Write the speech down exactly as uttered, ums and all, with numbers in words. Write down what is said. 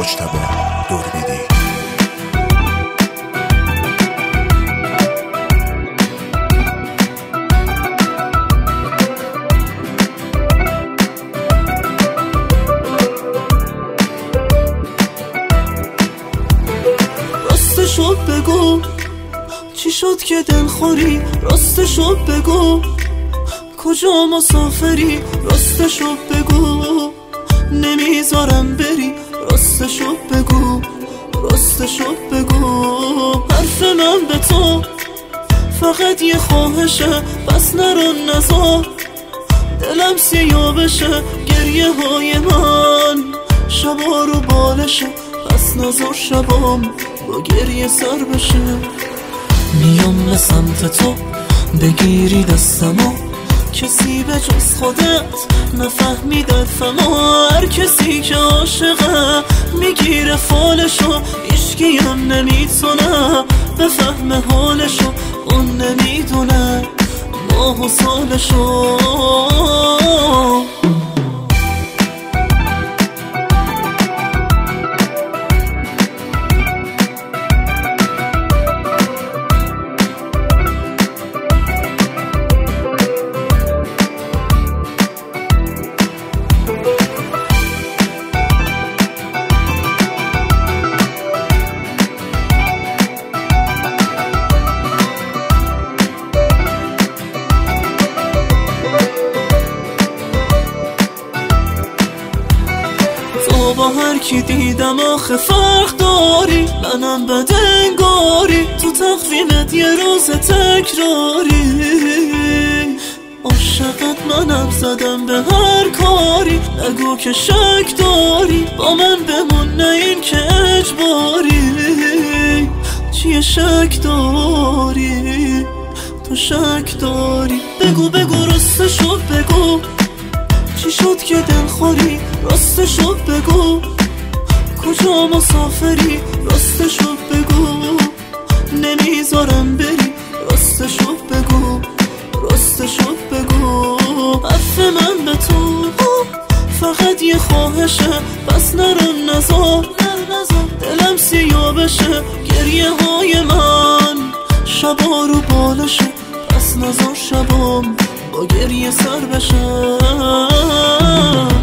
مجتبی دوربیدی. راستشو بگو چی شد که دلخوری، راستشو بگو کجا مسافری، راستشو بگو نمیذارم بری، راستشو بگو راستشو بگو. حرف من به تو فقط یه خواهشه، پس نرو نزار دلم سیاه بشه. گریه های من شبا رو بالشه، پس نزار شبام با گریه سر بشه. میام به سمت تو بگیری دستمو، کسی به جز خودت نفهمید حرفمو. هر کسی که عاشقه میگیره فالشو، هیچکی هم نمیتونه بفهم حالشو. اون نمیدونه ماه و سالشو. با هر کی دیدم آخه فرق داری، منم بدنگاری تو تقویمت یه روز تکراری. عاشقت منم زدم به هر کاری، نگو که شک داری با من بمون نه این که اجباری. چیه شک داری تو شک داری، بگو بگو راستشو بگو چی شد که دلخوری، راستشو بگو کجا مسافری، راستشو بگو نمیذارم بری، راستشو بگو راستشو بگو. حرف من به تو فقط یه خواهشه، پس نرو نزار دلم سیاه بشه. گریه های من شبا رو بالشه، پس نزار شبام با گریه سر بشه.